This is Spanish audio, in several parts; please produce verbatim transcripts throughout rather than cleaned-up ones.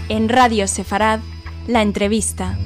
En Radio Sefarad, la entrevista.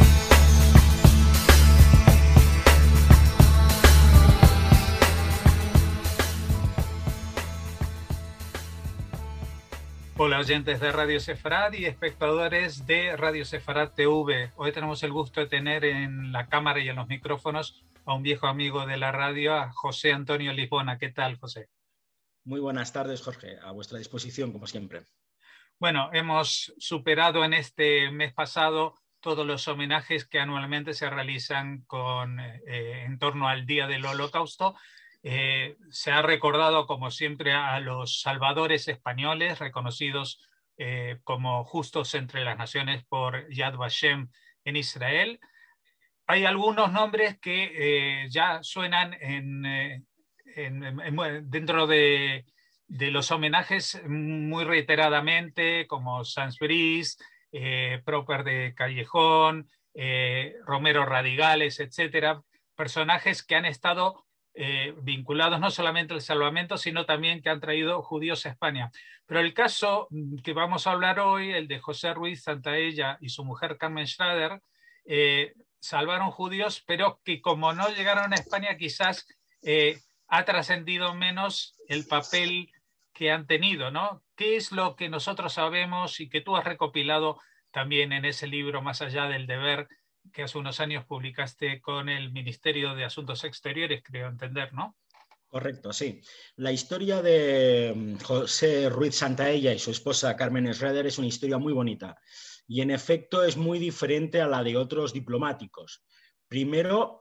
Hola oyentes de Radio Sefarad y espectadores de Radio Sefarad T V. Hoy tenemos el gusto de tener en la cámara y en los micrófonos a un viejo amigo de la radio, a José Antonio Lisbona. ¿Qué tal, José? Muy buenas tardes, Jorge. A vuestra disposición, como siempre. Bueno, hemos superado en este mes pasado todos los homenajes que anualmente se realizan con, eh, en torno al Día del Holocausto. Eh, se ha recordado, como siempre, a los salvadores españoles, reconocidos eh, como justos entre las naciones por Yad Vashem en Israel. Hay algunos nombres que eh, ya suenan en, eh, en, en, dentro de, de los homenajes muy reiteradamente, como Sans Brice, eh, Proper de Callejón, eh, Romero Radigales, etcétera. Personajes que han estado Eh, vinculados no solamente al salvamento, sino también que han traído judíos a España. Pero el caso que vamos a hablar hoy, el de José Ruiz Santaella y su mujer Carmen Schrader, eh, salvaron judíos, pero que como no llegaron a España, quizás eh, ha trascendido menos el papel que han tenido, ¿no? ¿Qué es lo que nosotros sabemos y que tú has recopilado también en ese libro, Más allá del deber, que hace unos años publicaste con el Ministerio de Asuntos Exteriores, creo entender, ¿no? Correcto, sí. La historia de José Ruiz Santaella y su esposa Carmen Schrader es una historia muy bonita y en efecto es muy diferente a la de otros diplomáticos. Primero,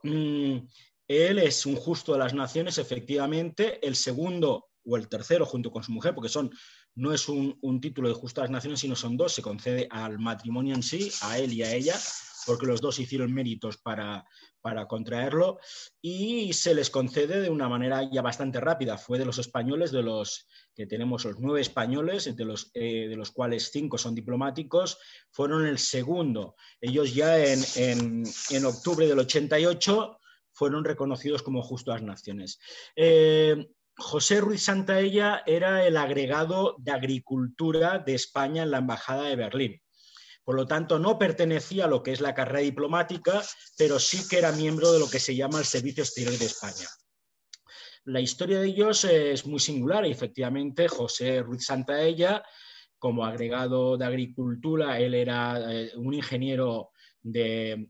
él es un justo de las naciones, efectivamente. El segundo o el tercero, junto con su mujer, porque son, no es un, un título de justo de las naciones, sino son dos, se concede al matrimonio en sí, a él y a ella, porque los dos hicieron méritos para, para contraerlo, y se les concede de una manera ya bastante rápida. Fue de los españoles, de los que tenemos los nueve españoles, de los, eh, de los cuales cinco son diplomáticos, fueron el segundo. Ellos ya en, en, en octubre del ochenta y ocho fueron reconocidos como justo a las naciones. Eh, José Ruiz Santaella era el agregado de Agricultura de España en la Embajada de Berlín. Por lo tanto, no pertenecía a lo que es la carrera diplomática, pero sí que era miembro de lo que se llama el Servicio Exterior de España. La historia de ellos es muy singular. Efectivamente, José Ruiz Santaella, como agregado de Agricultura, él era un ingeniero de,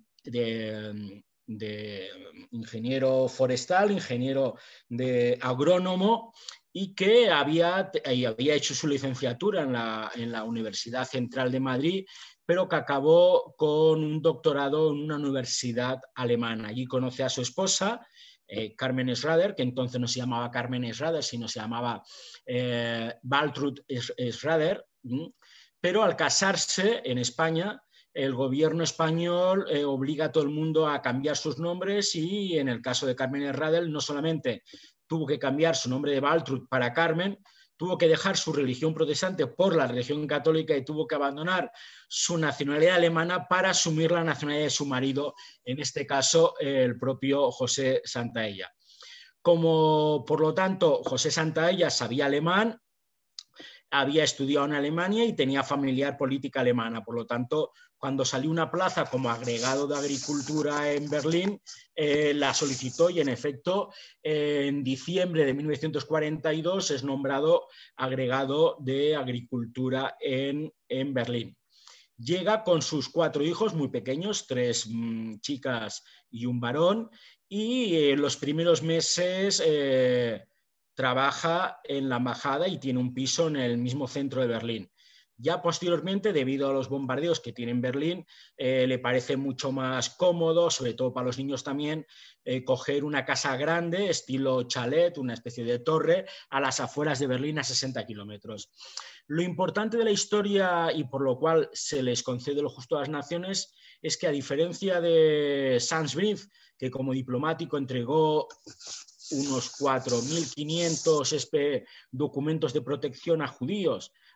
de, de ingeniero forestal, ingeniero de agrónomo, y que había, había hecho su licenciatura en la, en la Universidad Central de Madrid, pero que acabó con un doctorado en una universidad alemana. Allí conoce a su esposa, eh, Carmen Schrader, que entonces no se llamaba Carmen Schrader, sino se llamaba eh, Waltraud Schrader, pero al casarse en España, el gobierno español eh, obliga a todo el mundo a cambiar sus nombres, y en el caso de Carmen Schrader no solamente tuvo que cambiar su nombre de Waltraud para Carmen, tuvo que dejar su religión protestante por la religión católica y tuvo que abandonar su nacionalidad alemana para asumir la nacionalidad de su marido, en este caso el propio José Santaella. Como, por lo tanto, José Santaella sabía alemán, había estudiado en Alemania y tenía familiar política alemana. Por lo tanto, cuando salió una plaza como agregado de Agricultura en Berlín, eh, la solicitó y, en efecto, eh, en diciembre de mil novecientos cuarenta y dos es nombrado agregado de Agricultura en, en Berlín. Llega con sus cuatro hijos muy pequeños, tres mmm, chicas y un varón, y en eh, los primeros meses eh, trabaja en la embajada y tiene un piso en el mismo centro de Berlín. Ya posteriormente, debido a los bombardeos que tiene en Berlín, eh, le parece mucho más cómodo, sobre todo para los niños también, eh, coger una casa grande, estilo chalet, una especie de torre, a las afueras de Berlín, a sesenta kilómetros. Lo importante de la historia, y por lo cual se les concede lo justo a las naciones, es que, a diferencia de Sans Brice, que como diplomático entregó unos cuatro mil quinientos documentos de protección a judíos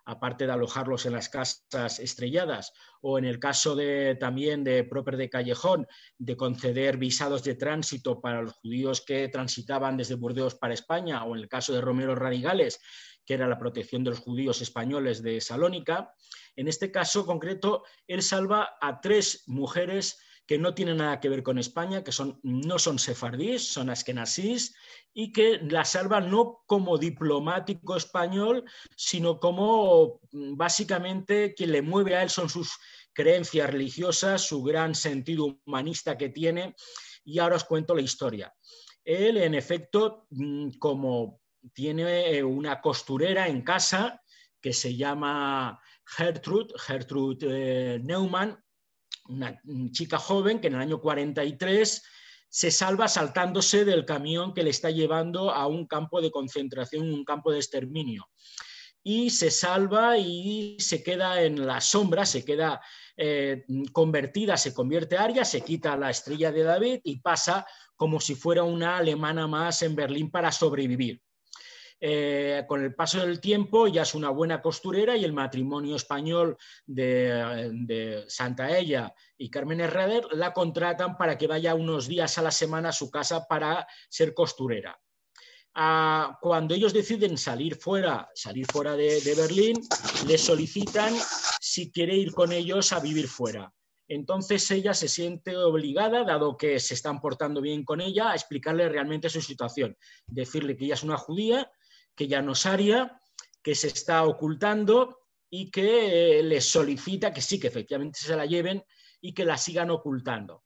aparte de alojarlos en las casas estrelladas, o en el caso de, también de Proper de Callejón, de conceder visados de tránsito para los judíos que transitaban desde Burdeos para España, o en el caso de Romero Radigales, que era la protección de los judíos españoles de Salónica. En este caso concreto, él salva a tres mujeres que no tienen nada que ver con España, que son, no son sefardíes, son askenazís, y que la salva no como diplomático español, sino como básicamente quien le mueve a él son sus creencias religiosas, su gran sentido humanista que tiene, y ahora os cuento la historia. Él, en efecto, como tiene una costurera en casa que se llama Gertrude, Gertrude eh, Neumann, una chica joven que en el año cuarenta y tres se salva saltándose del camión que le está llevando a un campo de concentración, un campo de exterminio. Y se salva y se queda en la sombra, se queda eh, convertida, se convierte a aria, se quita la estrella de David y pasa como si fuera una alemana más en Berlín para sobrevivir. Eh, con el paso del tiempo ya es una buena costurera y el matrimonio español de, de Santaella y Carmen Herreder la contratan para que vaya unos días a la semana a su casa para ser costurera. Ah, cuando ellos deciden salir fuera, salir fuera de, de Berlín, les solicitan si quiere ir con ellos a vivir fuera. Entonces ella se siente obligada, dado que se están portando bien con ella, a explicarle realmente su situación. Decirle que ella es una judía, que ya no es aria, que se está ocultando y que eh, les solicita que sí, que efectivamente se la lleven y que la sigan ocultando.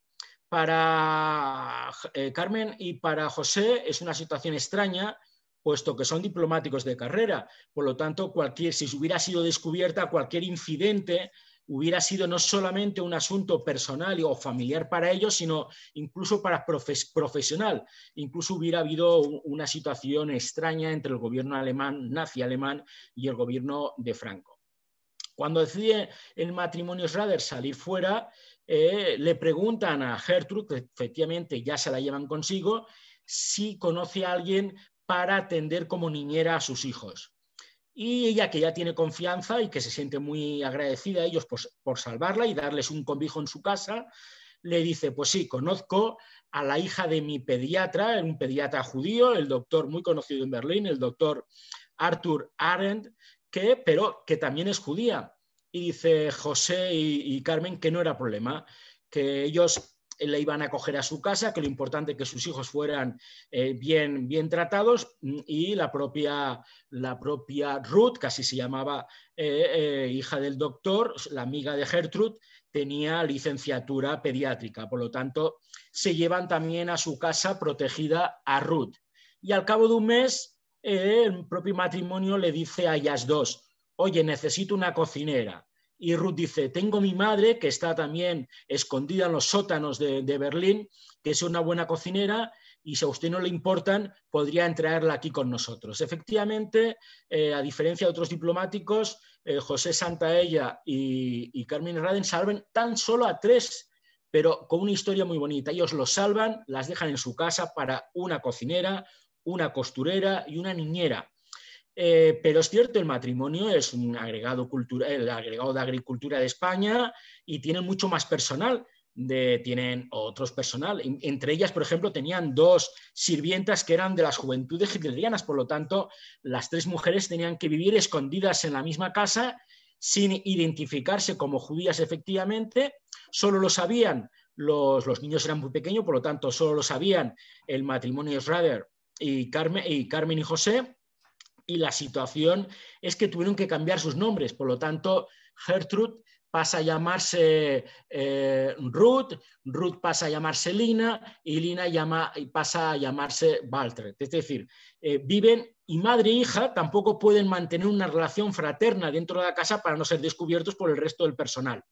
Para eh, Carmen y para José es una situación extraña, puesto que son diplomáticos de carrera. Por lo tanto, cualquier, si hubiera sido descubierta cualquier incidente, hubiera sido no solamente un asunto personal o familiar para ellos, sino incluso para profes profesional. Incluso hubiera habido una situación extraña entre el gobierno alemán, nazi alemán, y el gobierno de Franco. Cuando decide el matrimonio Schrader salir fuera, eh, le preguntan a Gertrude, que efectivamente ya se la llevan consigo, si conoce a alguien para atender como niñera a sus hijos. Y ella, que ya tiene confianza y que se siente muy agradecida a ellos por, por salvarla y darles un cobijo en su casa, le dice, pues sí, conozco a la hija de mi pediatra, un pediatra judío, el doctor muy conocido en Berlín, el doctor Arthur Arendt, que, pero que también es judía. Y dice José y, y Carmen que no era problema, que ellos le iban a acoger a su casa, que lo importante es que sus hijos fueran eh, bien, bien tratados, y la propia, la propia Ruth, que así se llamaba, eh, eh, hija del doctor, la amiga de Gertrude, tenía licenciatura pediátrica, por lo tanto se llevan también a su casa protegida a Ruth. Y al cabo de un mes eh, el propio matrimonio le dice a ellas dos, oye, necesito una cocinera. Y Ruth dice, tengo mi madre, que está también escondida en los sótanos de, de Berlín, que es una buena cocinera, y si a usted no le importan, podría traerla aquí con nosotros. Efectivamente, eh, a diferencia de otros diplomáticos, eh, José Santaella y, y Carmen Herreder salvan tan solo a tres, pero con una historia muy bonita. Ellos los salvan, las dejan en su casa para una cocinera, una costurera y una niñera. Eh, pero es cierto, el matrimonio es un agregado, cultura, el agregado de agricultura de España y tienen mucho más personal, de, tienen otros personal. Entre ellas, por ejemplo, tenían dos sirvientas que eran de las juventudes hitlerianas, por lo tanto, las tres mujeres tenían que vivir escondidas en la misma casa sin identificarse como judías efectivamente, solo lo sabían, los, los niños eran muy pequeños, por lo tanto, solo lo sabían el matrimonio Schrader y Carmen y, Carmen y José. Y la situación es que tuvieron que cambiar sus nombres, por lo tanto, Gertrude pasa a llamarse eh, Ruth, Ruth pasa a llamarse Lina y Lina llama, pasa a llamarse Walter. Es decir, eh, viven y madre e hija tampoco pueden mantener una relación fraterna dentro de la casa para no ser descubiertos por el resto del personal.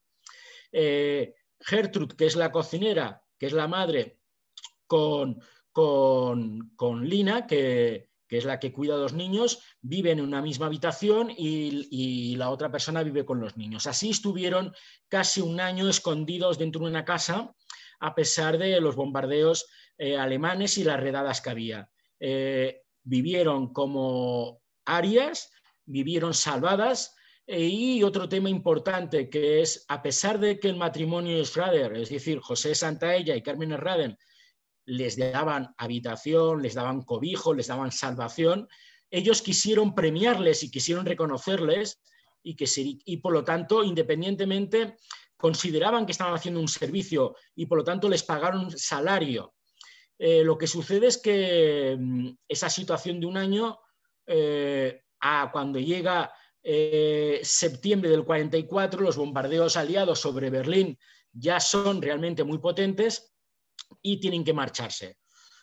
Eh, Gertrude, que es la cocinera, que es la madre, con, con, con Lina, que... que es la que cuida a los niños, viven en una misma habitación y, y la otra persona vive con los niños. Así estuvieron casi un año escondidos dentro de una casa, a pesar de los bombardeos eh, alemanes y las redadas que había. Eh, vivieron como arias, vivieron salvadas, Y otro tema importante, que es, a pesar de que el matrimonio Schrader, es decir, José Santaella y Carmen Schrader, les daban habitación, les daban cobijo, les daban salvación, ellos quisieron premiarles y quisieron reconocerles y, que se, y por lo tanto, independientemente, consideraban que estaban haciendo un servicio y por lo tanto les pagaron salario. Eh, lo que sucede es que esa situación de un año, eh, a cuando llega eh, septiembre del cuarenta y cuatro, los bombardeos aliados sobre Berlín ya son realmente muy potentes y tienen que marcharse.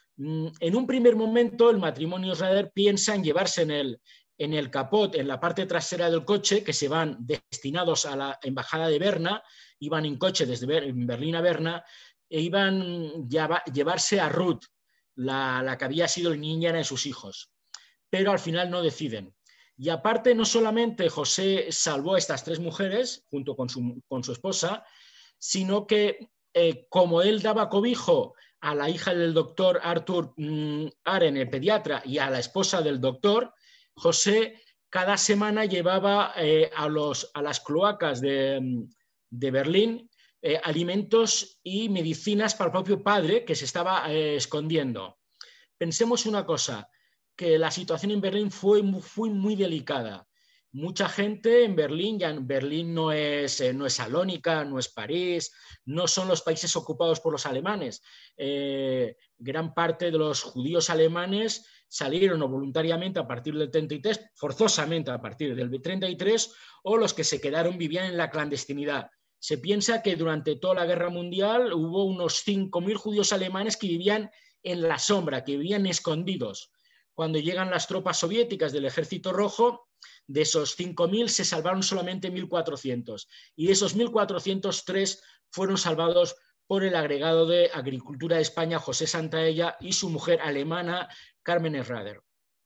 En un primer momento, el matrimonio Schrader piensa en llevarse en el, en el capot, en la parte trasera del coche, que se van destinados a la embajada de Berna, iban en coche desde Ber Berlín a Berna, e iban a llevarse a Ruth, la, la que había sido el niñera de sus hijos. Pero al final no deciden. Y aparte, no solamente José salvó a estas tres mujeres, junto con su, con su esposa, sino que eh, como él daba cobijo a la hija del doctor Arthur mmm, Aren, el pediatra, y a la esposa del doctor, José cada semana llevaba eh, a, los, a las cloacas de, de Berlín eh, alimentos y medicinas para el propio padre que se estaba eh, escondiendo. Pensemos una cosa, que la situación en Berlín fue, fue muy delicada. Mucha gente en Berlín, ya en Berlín no es, eh, no es Salónica, no es París, no son los países ocupados por los alemanes. Eh, gran parte de los judíos alemanes salieron o voluntariamente a partir del treinta y tres, forzosamente a partir del treinta y tres, o los que se quedaron vivían en la clandestinidad. Se piensa que durante toda la Guerra Mundial hubo unos cinco mil judíos alemanes que vivían en la sombra, que vivían escondidos. Cuando llegan las tropas soviéticas del Ejército Rojo, de esos cinco mil se salvaron solamente mil cuatrocientos y de esos mil cuatrocientos tres fueron salvados por el agregado de Agricultura de España, José Santaella, y su mujer alemana, Carmen Schrader.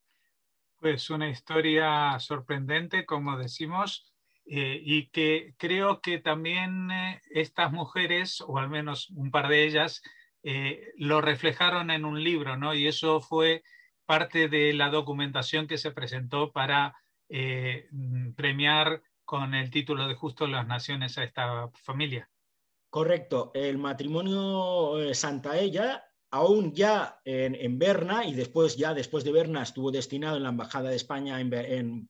Pues una historia sorprendente, como decimos, eh, y que creo que también eh, estas mujeres, o al menos un par de ellas, eh, lo reflejaron en un libro, ¿no? Y eso fue parte de la documentación que se presentó para eh, premiar con el título de Justo las Naciones a esta familia. Correcto. El matrimonio eh, Santaella, aún ya en, en Berna, y después ya después de Berna estuvo destinado en la Embajada de España en, en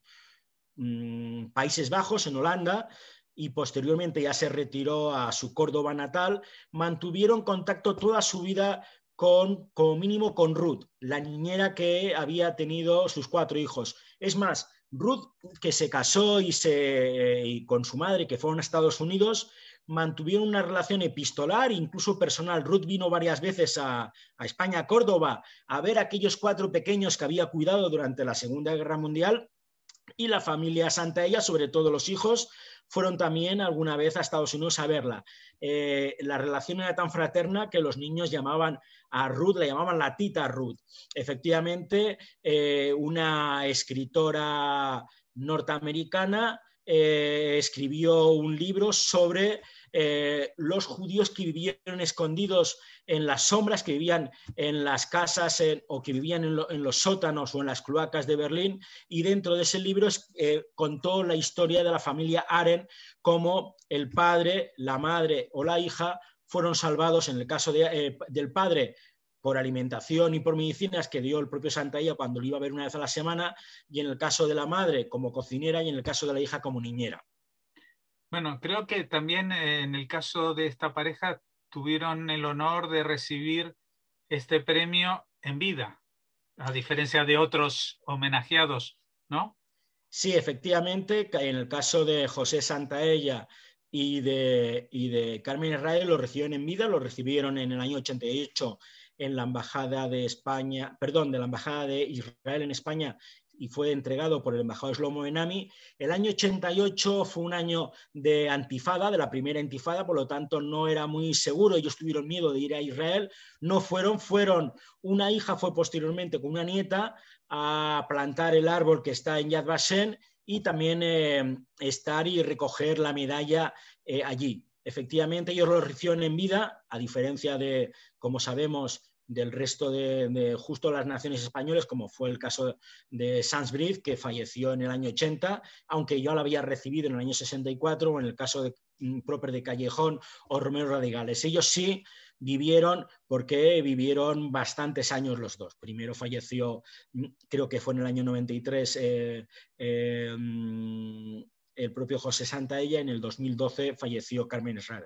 mm, Países Bajos, en Holanda, y posteriormente ya se retiró a su Córdoba natal, mantuvieron contacto toda su vida con, como mínimo con Ruth, la niñera que había tenido sus cuatro hijos. Es más, Ruth, que se casó y, se, y con su madre, que fueron a Estados Unidos, mantuvieron una relación epistolar, incluso personal. Ruth vino varias veces a, a España, a Córdoba, a ver a aquellos cuatro pequeños que había cuidado durante la Segunda Guerra Mundial, y la familia Santaella, sobre todo los hijos, fueron también alguna vez a Estados Unidos a verla. Eh, la relación era tan fraterna que los niños llamaban a Ruth, la llamaban la tita Ruth. Efectivamente, eh, una escritora norteamericana eh, escribió un libro sobre eh, los judíos que vivieron escondidos en las sombras, que vivían en las casas en, o que vivían en, lo, en los sótanos o en las cloacas de Berlín, y dentro de ese libro eh, contó la historia de la familia Aren, cómo el padre, la madre o la hija fueron salvados, en el caso de, eh, del padre, por alimentación y por medicinas que dio el propio Santaella cuando lo iba a ver una vez a la semana, y en el caso de la madre como cocinera y en el caso de la hija como niñera. Bueno, creo que también eh, en el caso de esta pareja tuvieron el honor de recibir este premio en vida, a diferencia de otros homenajeados, ¿no? Sí, efectivamente, en el caso de José Santaella y de, y de Carmen Schrader lo recibieron en vida, lo recibieron en el año ochenta y ocho en la Embajada de España, perdón, de la Embajada de Israel en España, y fue entregado por el embajador Shlomo Enami. El año ochenta y ocho fue un año de antifada, de la primera intifada, por lo tanto no era muy seguro, ellos tuvieron miedo de ir a Israel, no fueron, fueron, una hija fue posteriormente con una nieta a plantar el árbol que está en Yad Vashem y también eh, estar y recoger la medalla eh, allí. Efectivamente, ellos lo recibieron en vida, a diferencia de, como sabemos, del resto de, de justo las naciones españolas, como fue el caso de Sans Brice, que falleció en el año ochenta, aunque yo la había recibido en el año sesenta y cuatro, o en el caso de Proper de Callejón o Romero Radicales. Ellos sí vivieron, porque vivieron bastantes años los dos. Primero falleció, creo que fue en el año noventa y tres, eh, eh, el propio José Santaella, y en el dos mil doce falleció Carmen Schrader.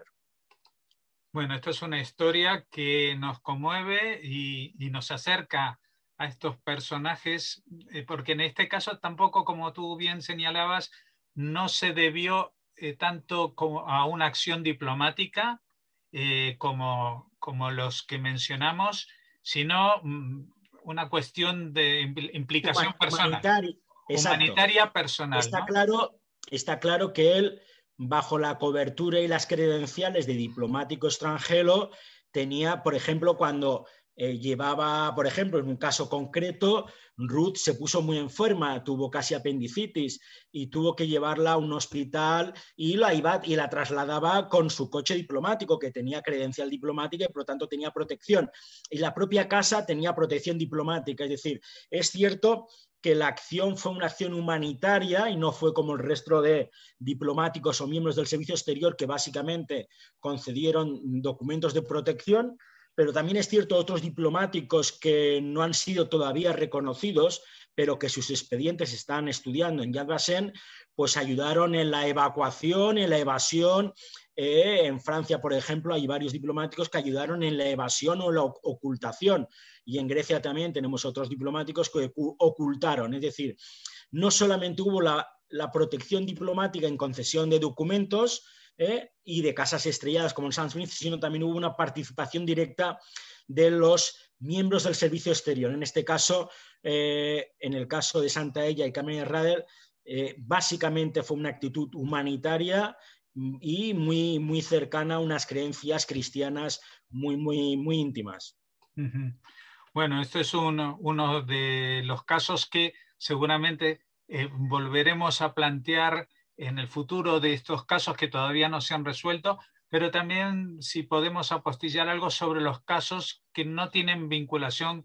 Bueno, esto es una historia que nos conmueve y, y nos acerca a estos personajes, eh, porque en este caso tampoco, como tú bien señalabas, no se debió eh, tanto como a una acción diplomática eh, como, como los que mencionamos, sino mm, una cuestión de implicación Human, personal, humanitaria, humanitaria personal. Está, ¿no? claro, está claro que él, bajo la cobertura y las credenciales de diplomático extranjero, tenía, por ejemplo, cuando eh, llevaba, por ejemplo, en un caso concreto, Ruth se puso muy enferma, tuvo casi apendicitis y tuvo que llevarla a un hospital y la, iba, y la trasladaba con su coche diplomático, que tenía credencial diplomática y por lo tanto tenía protección. Y la propia casa tenía protección diplomática, es decir, es cierto que la acción fue una acción humanitaria y no fue como el resto de diplomáticos o miembros del servicio exterior que básicamente concedieron documentos de protección, pero también es cierto otros diplomáticos que no han sido todavía reconocidos, pero que sus expedientes están estudiando en Yad Vashem, pues ayudaron en la evacuación, en la evasión. Eh, en Francia, por ejemplo, hay varios diplomáticos que ayudaron en la evasión o la ocultación. Y en Grecia también tenemos otros diplomáticos que ocultaron. Es decir, no solamente hubo la, la protección diplomática en concesión de documentos eh, y de casas estrelladas como en Sans Brice, sino también hubo una participación directa de los miembros del servicio exterior. En este caso, eh, en el caso de Santaella y Carmen Schrader, eh, básicamente fue una actitud humanitaria y muy, muy cercana a unas creencias cristianas muy, muy, muy íntimas. Uh-huh. Bueno, este es uno, uno de los casos que seguramente eh, volveremos a plantear en el futuro, de estos casos que todavía no se han resuelto, pero también si podemos apostillar algo sobre los casos que no tienen vinculación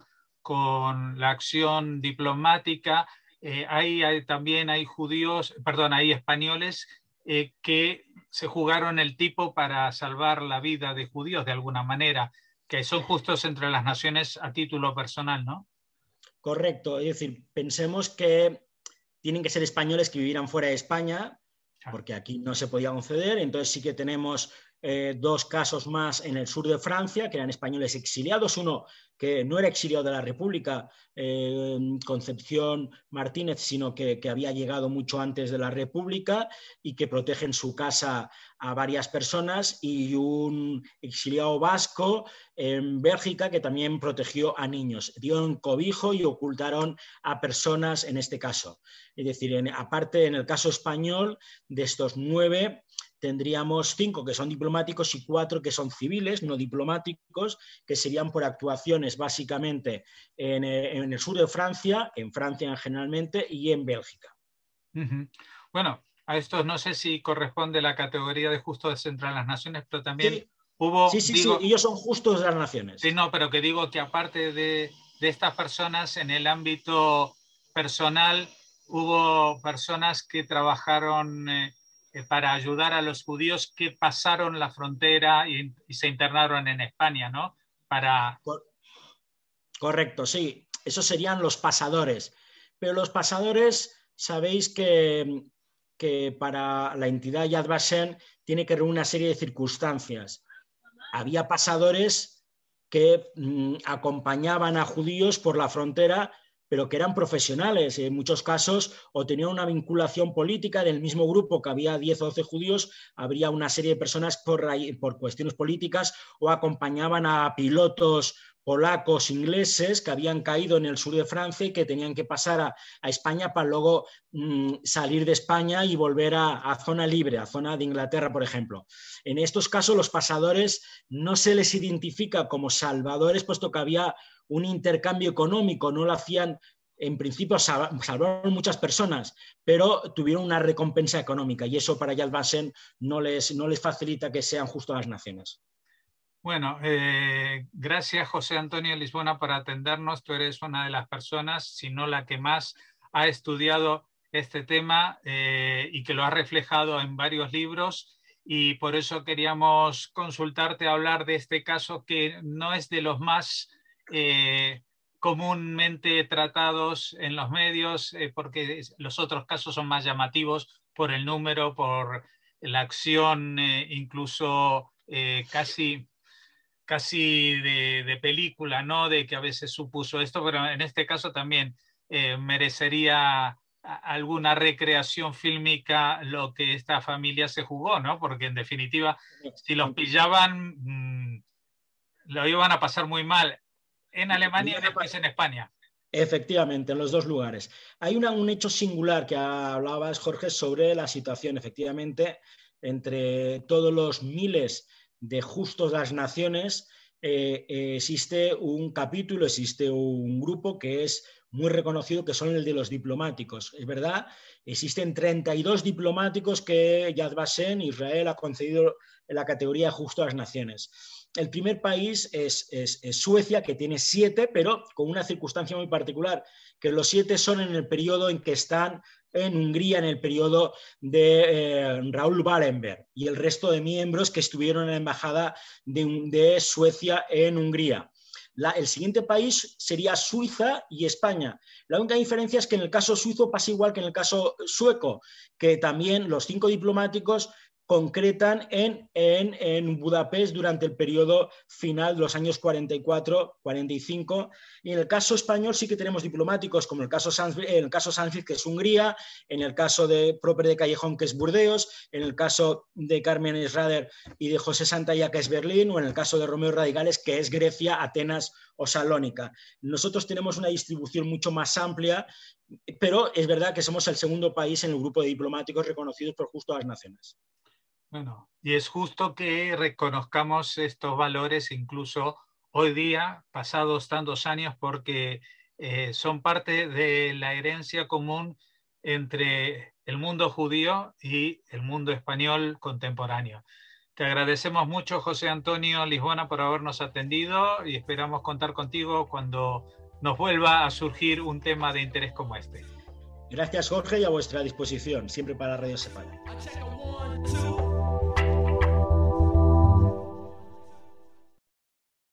con la acción diplomática. Eh, hay, hay, también hay judíos, perdón, hay españoles eh, que se jugaron el tipo para salvar la vida de judíos de alguna manera, que son justos entre las naciones a título personal, ¿no? Correcto, es decir, pensemos que tienen que ser españoles que vivieran fuera de España, porque aquí no se podía conceder. Entonces sí que tenemos eh, dos casos más en el sur de Francia, que eran españoles exiliados. Uno que no era exiliado de la República, eh, Concepción Martínez, sino que, que había llegado mucho antes de la República y que protege en su casa a varias personas, y un exiliado vasco en Bélgica que también protegió a niños. Dieron cobijo y ocultaron a personas en este caso. Es decir, en, aparte en el caso español, de estos nueve, tendríamos cinco que son diplomáticos y cuatro que son civiles, no diplomáticos, que serían por actuaciones básicamente en, en el sur de Francia, en Francia generalmente, y en Bélgica. Uh-huh. Bueno, a estos no sé si corresponde la categoría de justos entre las naciones, pero también sí, hubo... Sí, sí, digo, sí, ellos son justos de las naciones. Sí, no, pero que digo que aparte de, de estas personas, en el ámbito personal, hubo personas que trabajaron eh, para ayudar a los judíos que pasaron la frontera y, y se internaron en España, ¿no? Para... Correcto, sí. Esos serían los pasadores. Pero los pasadores, sabéis que, que para la entidad Yad Vashem tiene que reunir una serie de circunstancias. Había pasadores que mmm, acompañaban a judíos por la frontera, pero que eran profesionales. En muchos casos o tenían una vinculación política. Del mismo grupo que había diez o doce judíos, habría una serie de personas por, por cuestiones políticas, o acompañaban a pilotos polacos, ingleses, que habían caído en el sur de Francia y que tenían que pasar a, a España para luego mmm, salir de España y volver a, a zona libre, a zona de Inglaterra, por ejemplo. En estos casos los pasadores no se les identifica como salvadores, puesto que había un intercambio económico, no lo hacían, en principio salvaron muchas personas, pero tuvieron una recompensa económica, y eso para Yad Vashem no les, no les facilita que sean justos a las naciones. Bueno, eh, gracias José Antonio Lisbona por atendernos. Tú eres una de las personas, si no la que más ha estudiado este tema eh, y que lo ha reflejado en varios libros, y por eso queríamos consultarte a hablar de este caso que no es de los más eh, comúnmente tratados en los medios, eh, porque los otros casos son más llamativos por el número, por la acción, eh, incluso eh, casi... casi de, de película, ¿no? De que a veces supuso esto, pero en este caso también eh, merecería alguna recreación fílmica lo que esta familia se jugó, ¿no? Porque en definitiva, si los pillaban, mmm, lo iban a pasar muy mal en Alemania y después en España. Efectivamente, en los dos lugares. Hay una, un hecho singular que hablabas, Jorge, sobre la situación, efectivamente, entre todos los miles de justos de las naciones, eh, eh, existe un capítulo, existe un grupo que es muy reconocido, que son el de los diplomáticos. Es verdad, existen treinta y dos diplomáticos que Yad Vashem, Israel, ha concedido en la categoría de justo a las naciones. El primer país es, es, es Suecia, que tiene siete, pero con una circunstancia muy particular, que los siete son en el periodo en que están en Hungría, en el periodo de eh, Raúl Wallenberg, y el resto de miembros que estuvieron en la embajada de, de Suecia en Hungría. La, el siguiente país sería Suiza y España. La única diferencia es que en el caso suizo pasa igual que en el caso sueco, que también los cinco diplomáticos concretan en, en, en Budapest durante el periodo final de los años cuarenta y cuatro cuarenta y cinco, y en el caso español sí que tenemos diplomáticos, como en el caso Sanz, en el caso Sanz, que es Hungría, en el caso de Proper de Callejón, que es Burdeos, en el caso de Carmen Schrader y de José Santalla, que es Berlín, o en el caso de Romeo Radicales, que es Grecia, Atenas o Salónica. Nosotros tenemos una distribución mucho más amplia, pero es verdad que somos el segundo país en el grupo de diplomáticos reconocidos por justo a las naciones. Bueno, y es justo que reconozcamos estos valores incluso hoy día, pasados tantos años, porque eh, son parte de la herencia común entre el mundo judío y el mundo español contemporáneo. Te agradecemos mucho, José Antonio Lisbona, por habernos atendido, y esperamos contar contigo cuando nos vuelva a surgir un tema de interés como este. Gracias, Jorge, y a vuestra disposición, siempre para Radio Sefarad.